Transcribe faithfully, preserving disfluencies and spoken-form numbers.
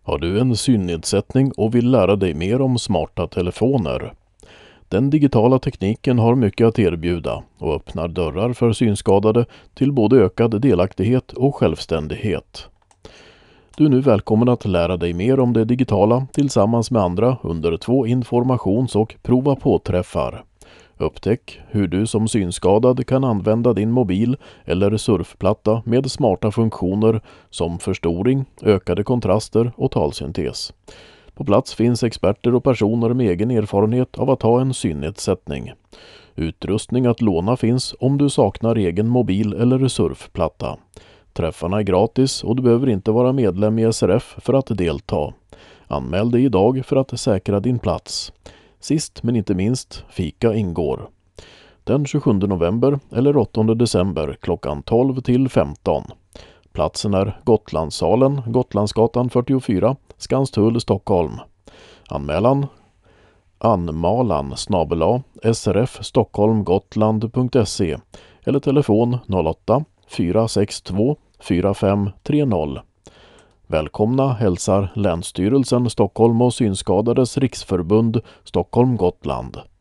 Har du en synnedsättning och vill lära dig mer om smarta telefoner? Den digitala tekniken har mycket att erbjuda och öppnar dörrar för synskadade till både ökad delaktighet och självständighet. Du är nu välkommen att lära dig mer om det digitala tillsammans med andra under två informations- och prova på-träffar. Upptäck hur du som synskadad kan använda din mobil eller surfplatta med smarta funktioner som förstoring, ökade kontraster och talsyntes. På plats finns experter och personer med egen erfarenhet av att ha en synnedsättning. Utrustning att låna finns om du saknar egen mobil eller surfplatta. Träffarna är gratis och du behöver inte vara medlem i S R F för att delta. Anmäl dig idag för att säkra din plats. Sist men inte minst, fika ingår. Den tjugosjunde november eller åttonde december klockan tolv till femton. Platsen är Gotlandssalen, Gotlandsgatan fyrtiofyra, Skanstull, Stockholm. Anmälan anmalan snabel-a srfstockholmgotland.se eller telefon noll åtta fyra sex två fyra fem tre noll. Välkomna hälsar Länsstyrelsen Stockholm och Synskadades riksförbund Stockholm Gotland.